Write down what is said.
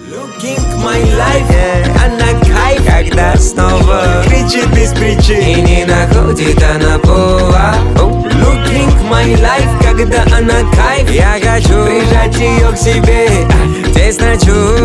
Looking my life, она кайф, когда снова кричит без причин и не находит она повод. Looking my life, когда она кайф, я хочу прижать ее к себе, тесно чувствую.